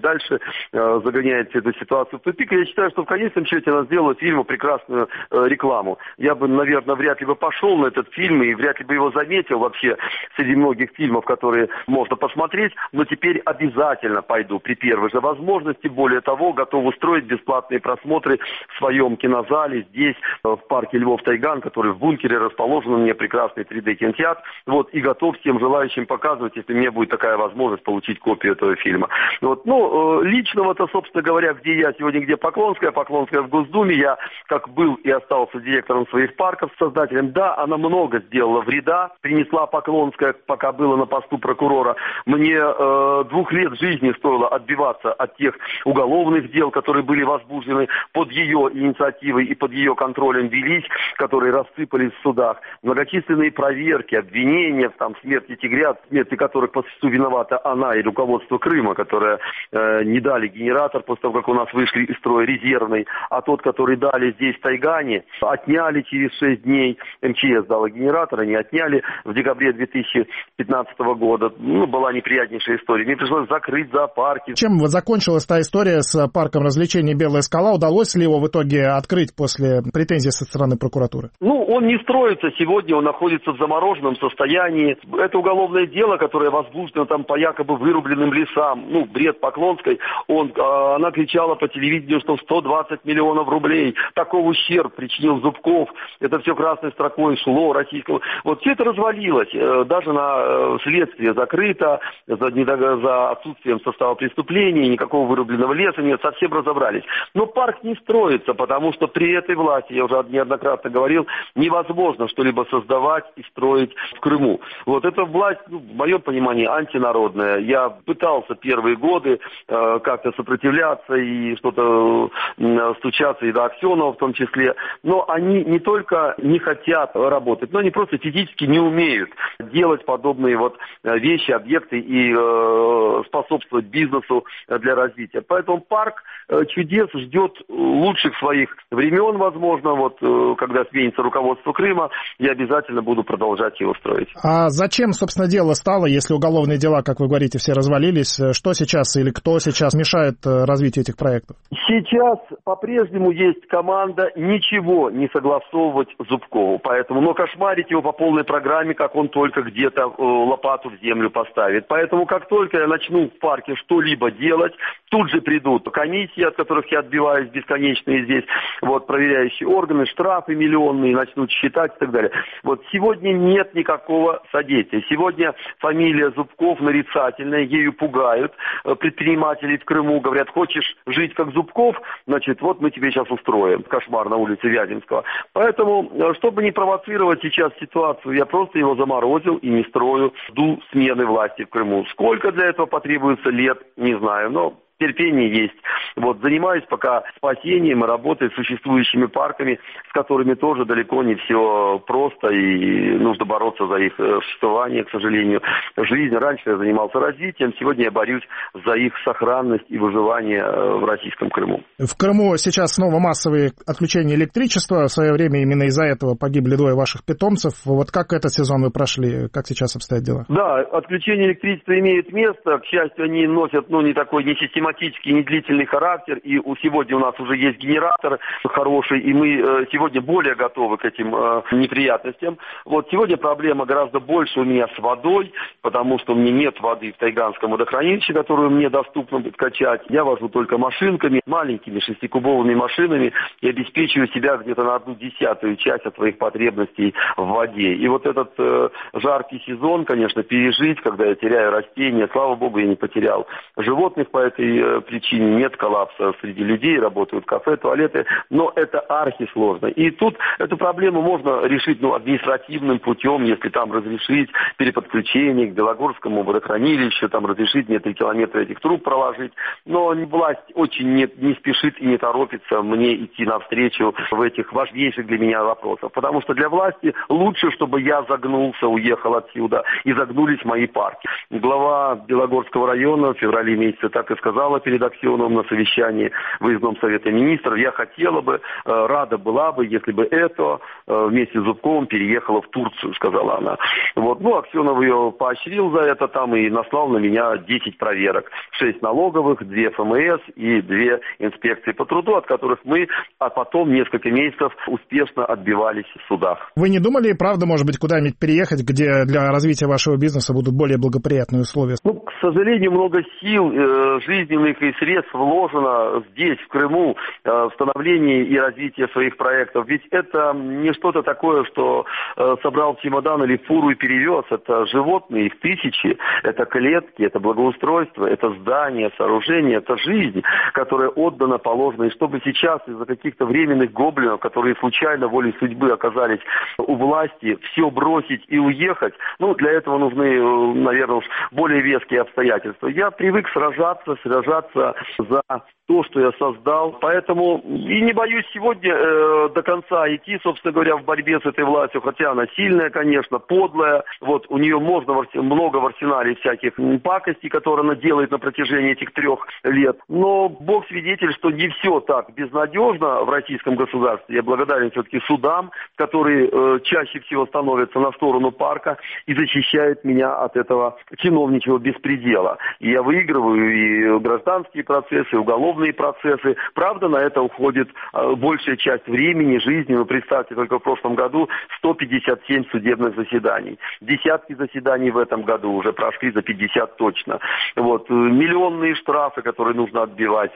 J: загоняет всю эту ситуацию в тупик. И я считаю, что в конечном счете она сделала фильму прекрасную рекламу. Я бы, наверное, вряд ли бы пошел на этот фильм и вряд ли бы его заметил вообще среди многих фильмов, которые можно посмотреть, но теперь обязательно пойду при первой же возможности. Более того, готов устроить бесплатные просмотры в своем кинозале здесь, в парке Львов-Тайган, который в бункере расположен. У меня прекрасный 3D-кинотеатр. Вот, и готов всем желающим показывать, если мне будет такая возможность, получить копию этого фильма. Вот, личного-то, собственно говоря, где я сегодня, где Поклонская в Госдуме, я как был и остался директором своих парков, создателем. Да, она много сделала вреда, принесла Поклонская, пока была на посту прокурора. Мне 2 лет жизни стоило отбиваться от тех уголовных дел, которые были возбуждены под ее инициативой и под ее контролем велись, которые рассыпались в судах. Многочисленные проверки, обвинения в смерти тигрят, смерти которых по существу виновата она и руководство Крыма, которое не дали генератор после того, как у нас вышли из строя резервный, а тот, который дали здесь в Тайгане, отняли через 6 дней. МЧС дала генератор, они отняли в декабре 2015 года. Была неприятнейшая история. Мне пришлось закрыть зоопарки.
I: Чем закончилась та история с парком развлечений «Белая скала»? Удалось ли его в итоге открыть после претензий со стороны прокуратуры?
J: Он не строится сегодня, он находится в замороженном состоянии. Это уголовное дело, которое возбуждено по якобы вырубленным лесам. Бред Поклонской. Она кричала по телевидению, что 120 миллионов рублей. Такой ущерб причинил Зубков. Это все красной строкой шло российскому. Вот все это развалилось. Даже на следствие закрыто за отсутствием состава преступления, никакого вырубленного леса нет, совсем разобрались. Но парк не строится, потому что при этой власти, я уже неоднократно говорил, невозможно что-либо создавать и строить в Крыму. Вот эта власть, в моем понимании, антинародная. Я пытался первые годы как-то сопротивляться и что-то стучаться и до Аксенова в том числе, но они не только не хотят работать, но они просто физически не умеют делать подобные вещи, объекты и способствовать бизнесу для развития. Поэтому парк чудес ждет лучших своих времен, возможно, когда сменится руководство Крыма, я обязательно буду продолжать его строить.
I: А зачем, собственно, дело стало, если уголовные дела, как вы говорите, все развалились? Что сейчас или кто сейчас мешает развитию этих проектов?
J: Сейчас по-прежнему есть команда ничего не согласовывать Зубкову, но кошмарить его по полной программе, как он только где-то лопату в землю поставит. Поэтому как только я начну в парке что-либо делать, тут же придут комиссии, от которых я отбиваюсь, бесконечные здесь, проверяющие органы, штрафы миллионные, начнут считать и так далее. Сегодня нет никакого содействия. Сегодня фамилия Зубков нарицательная, ею пугают предпринимателей в Крыму, говорят, хочешь жить как Зубков, значит, мы тебе сейчас устроим кошмар на улице Вяземского. Поэтому, чтобы не провоцировать сейчас ситуацию, я просто его заморозил и не строю, жду смены власти в Крыму. Сколько для этого потребуется лет, не знаю, но терпение есть. Вот, занимаюсь пока спасением и работой с существующими парками, с которыми тоже далеко не все просто, и нужно бороться за их существование, к сожалению. Жизнь. Раньше я занимался развитием, сегодня я борюсь за их сохранность и выживание в российском Крыму.
I: В Крыму сейчас снова массовые отключения электричества. В свое время именно из-за этого погибли 2 ваших питомцев. Вот как этот сезон вы прошли? Как сейчас обстоят дела?
J: Да, отключение электричества имеет место. К счастью, они носят, не такой, не систематический, не длительный характер, и сегодня у нас уже есть генератор хороший, и мы сегодня более готовы к этим неприятностям. Вот сегодня проблема гораздо больше у меня с водой, потому что у меня нет воды в Тайганском водохранилище, которую мне доступно качать. Я вожу только машинками, маленькими 6-кубовыми машинами, и обеспечиваю себя где-то на 1/10 часть от своих потребностей в воде. И вот этот жаркий сезон, конечно, пережить, когда я теряю растения, слава богу, я не потерял животных по этой причине, нет коллапса среди людей, работают кафе, туалеты, но это архисложно. И тут эту проблему можно решить административным путем, если там разрешить переподключение к Белогорскому водохранилищу, там разрешить мне 3 километра этих труб проложить, но власть очень не спешит и не торопится мне идти навстречу в этих важнейших для меня вопросах, потому что для власти лучше, чтобы я загнулся, уехал отсюда, и загнулись мои парки. Глава Белогорского района в феврале месяце так и сказала перед Аксеновым на совещании в выездном совете министров: я хотела бы, рада была бы, если бы это вместе с Зубковым переехала в Турцию, сказала она. Вот. Аксенов ее поощрил за это там и наслал на меня 10 проверок. 6 налоговых, 2 ФМС и 2 инспекции по труду, от которых мы, потом несколько месяцев успешно отбивались в судах.
I: Вы не думали, правда, может быть, куда-нибудь переехать, где для развития вашего бизнеса будут более благоприятные условия?
J: К сожалению, много сил, жизненных и средств вложено здесь, в Крыму, в становление и развитие своих проектов. Ведь это не что-то такое, что собрал чемодан или фуру и перевез. Это животные, их тысячи, это клетки, это благоустройство, это здания, сооружения, это жизнь, которая отдана, положена. И чтобы сейчас из-за каких-то временных гоблинов, которые случайно волей судьбы оказались у власти, все бросить и уехать, для этого нужны, наверное, более веские обстоятельства. Я привык сражаться за то, что я создал. Поэтому и не боюсь сегодня до конца идти, собственно говоря, в борьбе с этой властью, хотя она сильная, конечно, подлая. Вот у нее много в арсенале всяких пакостей, которые она делает на протяжении этих 3 лет. Но Бог свидетель, что не все так безнадежно в российском государстве. Я благодарен все-таки судам, которые чаще всего становятся на сторону парка и защищают меня от этого чиновничьего беспредела. И я выигрываю и гражданские процессы, и уголовные процессы. Правда, на это уходит большая часть времени, жизни. Представьте, только в прошлом году 157 судебных заседаний. Десятки заседаний в этом году уже прошли, за 50 точно. Вот. Миллионные штрафы, которые нужно отбивать.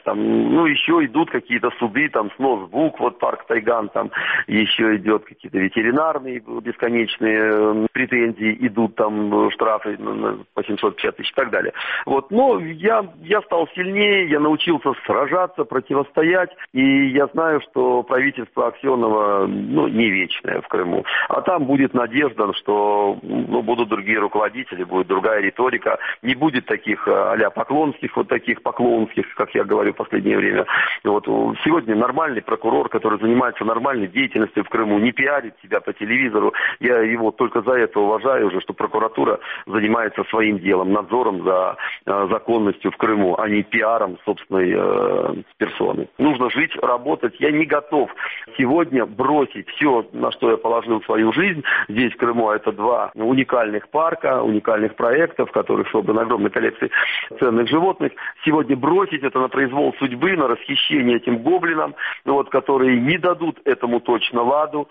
J: Еще идут какие-то суды, снос БУК, парк Тайган, еще идет какие-то ветеринарные бесконечные претензии, идут штрафы по 750 тысяч и так далее. Но я стал сильнее, я научился сражаться, противостоять, и я знаю, что правительство Аксенова не вечное в Крыму. А там будет надежда, что будут другие руководители, будет другая риторика, не будет таких а-ля поклонских, таких поклонских, как я говорю в последнее время. Сегодня нормальный прокурор, который занимается нормальной деятельностью в Крыму, не пиарит себя по телевизору. Я его только за это уважаю уже, что прокуратура занимается своим делом, надзором за законностью в Крыму, а не пиаром собственной персоны. Нужно жить, работать. Я не готов сегодня бросить все, на что я положил свою жизнь здесь, в Крыму. Это 2 уникальных парка, уникальных проектов, в которых собраны огромные коллекции ценных животных. Сегодня бросить это на произвол судьбы, на расхищение этим гоблинам, которые не дадут этому точно ладу,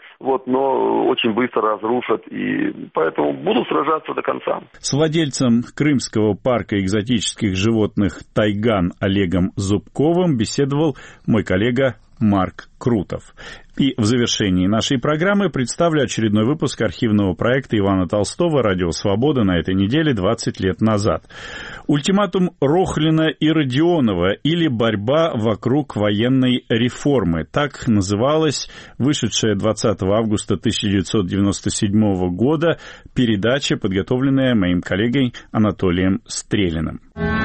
J: но очень быстро разрушат. И поэтому буду сражаться до конца.
A: С владельцем Крымского парка экзотических животных «Тайган» Олегом Зубковым беседовал мой коллега Марк Крутов. И в завершении нашей программы представлю очередной выпуск архивного проекта Ивана Толстого «Радио Свобода» на этой неделе 20 лет назад. Ультиматум Рохлина и Родионова или борьба вокруг военной реформы. Так называлась вышедшая 20 августа 1997 года передача, подготовленная моим коллегой Анатолием Стрелиным.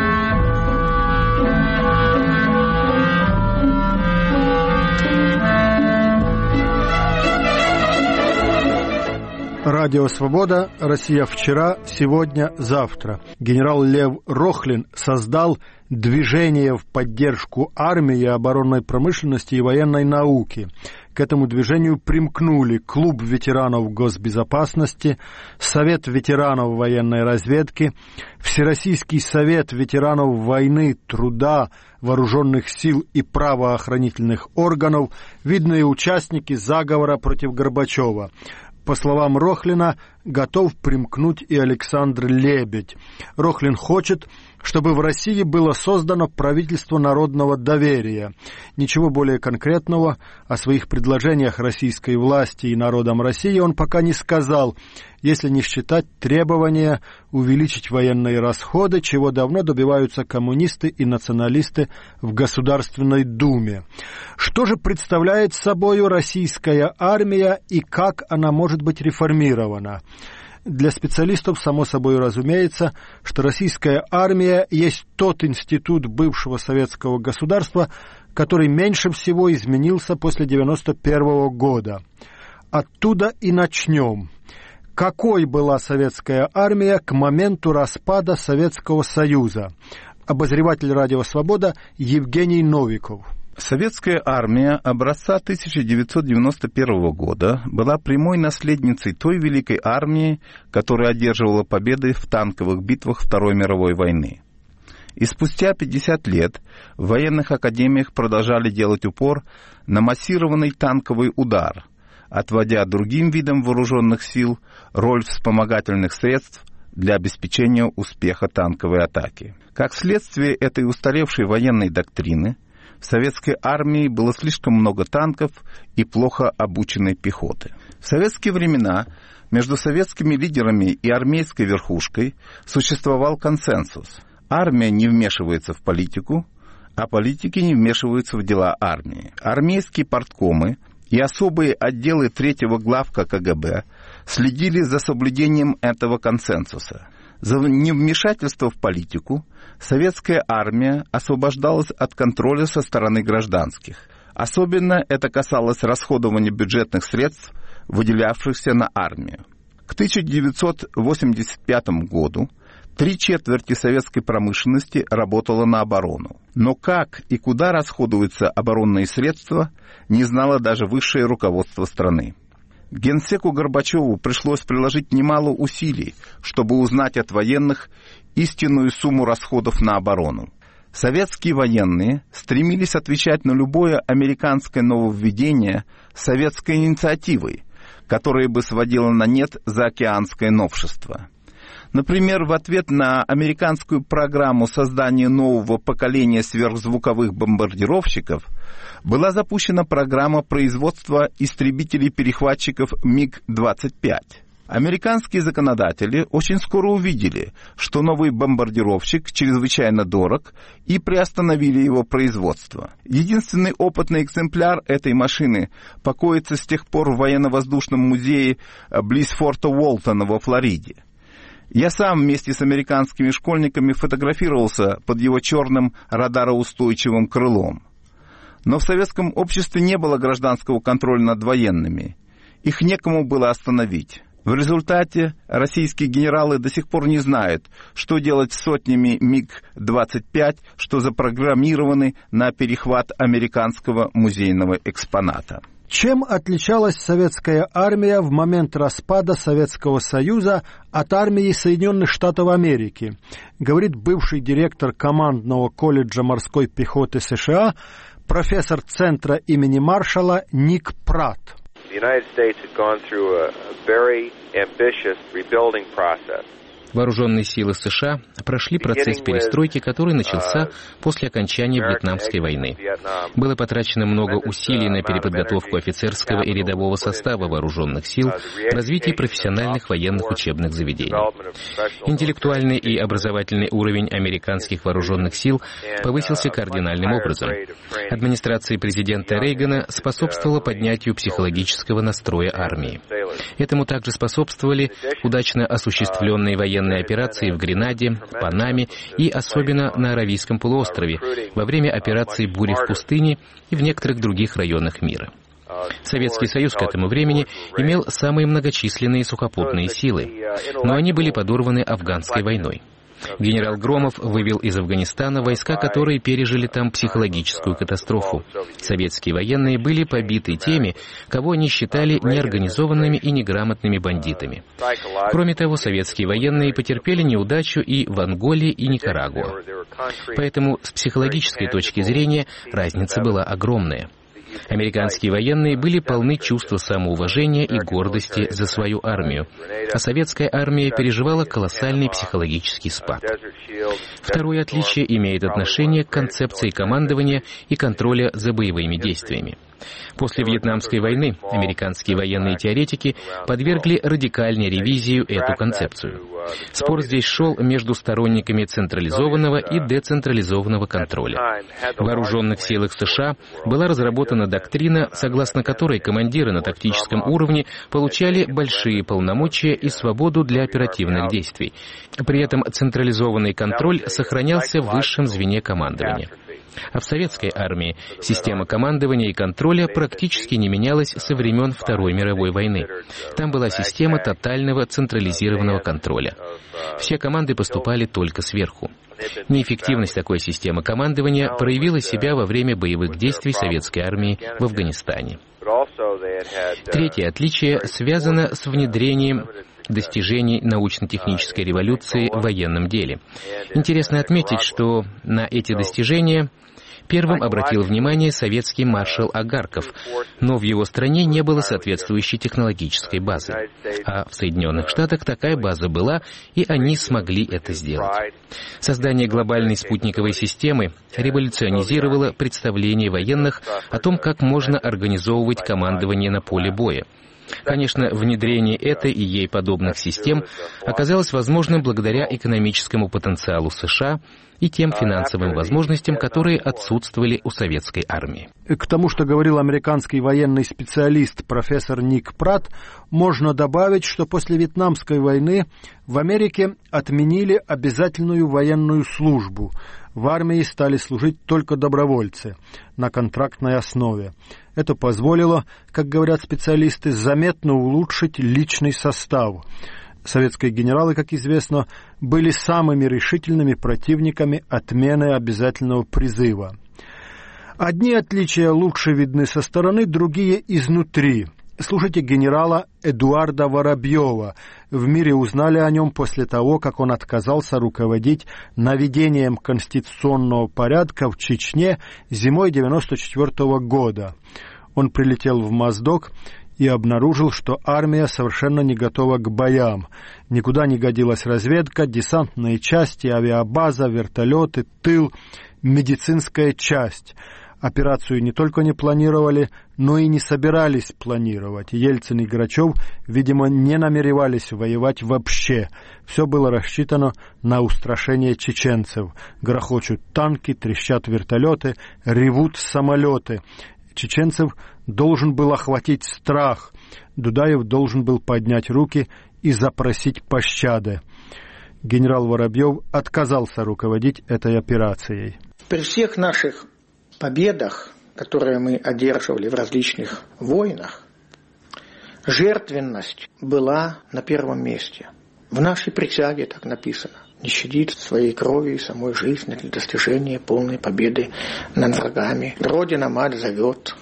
K: Радио «Свобода», Россия вчера, сегодня, завтра. Генерал Лев Рохлин создал движение в поддержку армии, оборонной промышленности и военной науки. К этому движению примкнули Клуб ветеранов госбезопасности, Совет ветеранов военной разведки, Всероссийский совет ветеранов войны, труда, вооруженных сил и правоохранительных органов, видные участники заговора против Горбачева. По словам Рохлина, готов примкнуть и Александр Лебедь. Рохлин хочет, чтобы в России было создано правительство народного доверия. Ничего более конкретного о своих предложениях российской власти и народам России он пока не сказал, если не считать требования увеличить военные расходы, чего давно добиваются коммунисты и националисты в Государственной Думе. Что же представляет собою российская армия и как она может быть реформирована? Для специалистов, само собой разумеется, что российская армия есть тот институт бывшего советского государства, который меньше всего изменился после 1991 года. Оттуда и начнем. Какой была советская армия к моменту распада Советского Союза? Обозреватель «Радио Свобода» Евгений Новиков.
L: Советская армия образца 1991 года была прямой наследницей той великой армии, которая одерживала победы в танковых битвах Второй мировой войны. И спустя 50 лет в военных академиях продолжали делать упор на массированный танковый удар, отводя другим видам вооруженных сил роль вспомогательных средств для обеспечения успеха танковой атаки. Как следствие этой устаревшей военной доктрины, в советской армии было слишком много танков и плохо обученной пехоты. В советские времена между советскими лидерами и армейской верхушкой существовал консенсус. Армия не вмешивается в политику, а политики не вмешиваются в дела армии. Армейские парткомы и особые отделы 3-го главка КГБ следили за соблюдением этого консенсуса. За невмешательство в политику советская армия освобождалась от контроля со стороны гражданских. Особенно это касалось расходования бюджетных средств, выделявшихся на армию. К 1985 году 3/4 советской промышленности работало на оборону. Но как и куда расходуются оборонные средства, не знало даже высшее руководство страны. Генсеку Горбачеву пришлось приложить немало усилий, чтобы узнать от военных истинную сумму расходов на оборону. Советские военные стремились отвечать на любое американское нововведение советской инициативой, которая бы сводила на нет заокеанское новшество. Например, в ответ на американскую программу создания нового поколения сверхзвуковых бомбардировщиков была запущена программа производства истребителей-перехватчиков МиГ-25. Американские законодатели очень скоро увидели, что новый бомбардировщик чрезвычайно дорог, и приостановили его производство. Единственный опытный экземпляр этой машины покоится с тех пор в военно-воздушном музее близ форта Уолтона во Флориде. Я сам вместе с американскими школьниками фотографировался под его черным радароустойчивым крылом. Но в советском обществе не было гражданского контроля над военными. Их некому было остановить. В результате российские генералы до сих пор не знают, что делать с сотнями МиГ-25, что запрограммированы на перехват американского музейного экспоната.
K: Чем отличалась советская армия в момент распада Советского Союза от армии Соединенных Штатов Америки, говорит бывший директор командного колледжа морской пехоты США, профессор Центра имени Маршалла Ник Пратт.
M: Вооруженные силы США прошли процесс перестройки, который начался после окончания Вьетнамской войны. Было потрачено много усилий на переподготовку офицерского и рядового состава вооруженных сил, развитие профессиональных военных учебных заведений. Интеллектуальный и образовательный уровень американских вооруженных сил повысился кардинальным образом. Администрация президента Рейгана способствовала поднятию психологического настроя армии. Этому также способствовали удачно осуществленные военные операции в Гренаде, Панаме и особенно на Аравийском полуострове во время операции «Бури в пустыне» и в некоторых других районах мира. Советский Союз к этому времени имел самые многочисленные сухопутные силы, но они были подорваны афганской войной. Генерал Громов вывел из Афганистана войска, которые пережили там психологическую катастрофу. Советские военные были побиты теми, кого они считали неорганизованными и неграмотными бандитами. Кроме того, советские военные потерпели неудачу и в Анголе, и Никарагуа. Поэтому с психологической точки зрения разница была огромная. Американские военные были полны чувства самоуважения и гордости за свою армию, а советская армия переживала колоссальный психологический спад. Второе отличие имеет отношение к концепции командования и контроля за боевыми действиями. После Вьетнамской войны американские военные теоретики подвергли радикальной ревизии эту концепцию. Спор здесь шел между сторонниками централизованного и децентрализованного контроля. В вооруженных силах США была разработана доктрина, согласно которой командиры на тактическом уровне получали большие полномочия и свободу для оперативных действий. При этом централизованный контроль сохранялся в высшем звене командования. А в советской армии система командования и контроля практически не менялась со времен Второй мировой войны. Там была система тотального централизированного контроля. Все команды поступали только сверху. Неэффективность такой системы командования проявила себя во время боевых действий советской армии в Афганистане. Третье отличие связано с внедрением достижений научно-технической революции в военном деле. Интересно отметить, что на эти достижения первым обратил внимание советский маршал Агарков, но в его стране не было соответствующей технологической базы. А в Соединенных Штатах такая база была, и они смогли это сделать. Создание глобальной спутниковой системы революционизировало представление военных о том, как можно организовывать командование на поле боя. Конечно, внедрение этой и ей подобных систем оказалось возможным благодаря экономическому потенциалу США и тем финансовым возможностям, которые отсутствовали у советской армии.
K: К тому, что говорил американский военный специалист профессор Ник Пратт, можно добавить, что после Вьетнамской войны в Америке отменили обязательную военную службу. В армии стали служить только добровольцы на контрактной основе. Это позволило, как говорят специалисты, заметно улучшить личный состав. Советские генералы, как известно, были самыми решительными противниками отмены обязательного призыва. Одни отличия лучше видны со стороны, другие изнутри. Слушайте генерала Эдуарда Воробьева. В мире узнали о нем после того, как он отказался руководить наведением конституционного порядка в Чечне зимой 1994 года. Он прилетел в Моздок и обнаружил, что армия совершенно не готова к боям. Никуда не годилась разведка, десантные части, авиабаза, вертолеты, тыл, медицинская часть. Операцию не только не планировали, но и не собирались планировать. Ельцин и Грачев, видимо, не намеревались воевать вообще. Все было рассчитано на устрашение чеченцев. Грохочут танки, трещат вертолеты, ревут самолеты. Чеченцев должен был охватить страх. Дудаев должен был поднять руки и запросить пощады. Генерал Воробьев отказался руководить этой операцией.
N: При всех наших победах, которые мы одерживали в различных войнах, жертвенность была на первом месте. В нашей присяге так написано. Не щадит своей крови и самой жизни для достижения полной победы над врагами. Родина-мать зовет,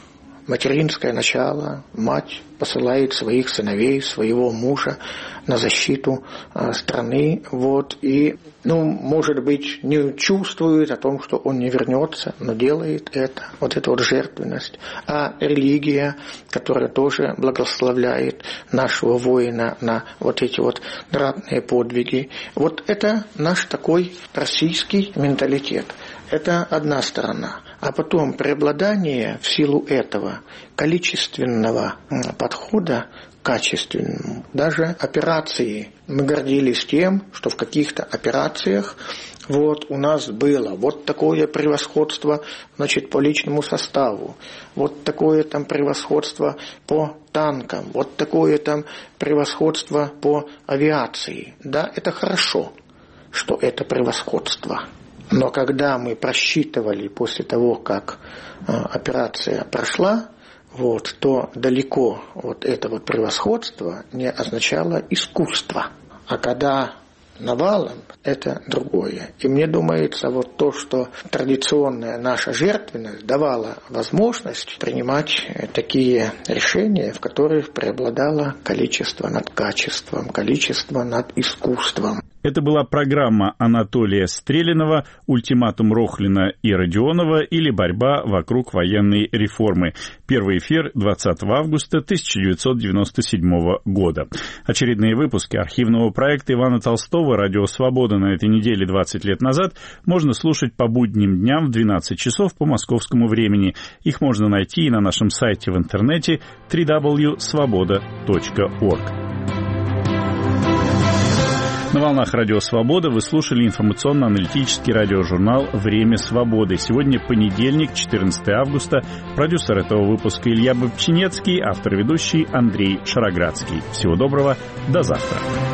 N: материнское начало, мать посылает своих сыновей, своего мужа на защиту страны, и, может быть, не чувствует о том, что он не вернется, но делает это, эта жертвенность. А религия, которая тоже благословляет нашего воина на эти ратные подвиги, это наш такой российский менталитет. Это одна сторона. А потом преобладание в силу этого количественного подхода к качественному. Даже операции. Мы гордились тем, что в каких-то операциях у нас было такое превосходство, по личному составу, такое превосходство по танкам, такое превосходство по авиации. Да, это хорошо, что это превосходство. Но когда мы просчитывали после того, как операция прошла, то далеко это превосходство не означало искусство. А когда навалом, это другое. И мне думается, то, что традиционная наша жертвенность давала возможность принимать такие решения, в которых преобладало количество над качеством, количество над искусством.
A: Это была программа Анатолия Стрелянова «Ультиматум Рохлина и Родионова» или «Борьба вокруг военной реформы». Первый эфир 20 августа 1997 года. Очередные выпуски архивного проекта Ивана Толстого «Радио Свобода» на этой неделе 20 лет назад можно слушать по будним дням в 12 часов по московскому времени. Их можно найти и на нашем сайте в интернете www.svoboda.org. На волнах Радио Свобода вы слушали информационно-аналитический радиожурнал «Время свободы». Сегодня понедельник, 14 августа. Продюсер этого выпуска Илья Бобчинецкий, автор-ведущий Андрей Шароградский. Всего доброго, до завтра.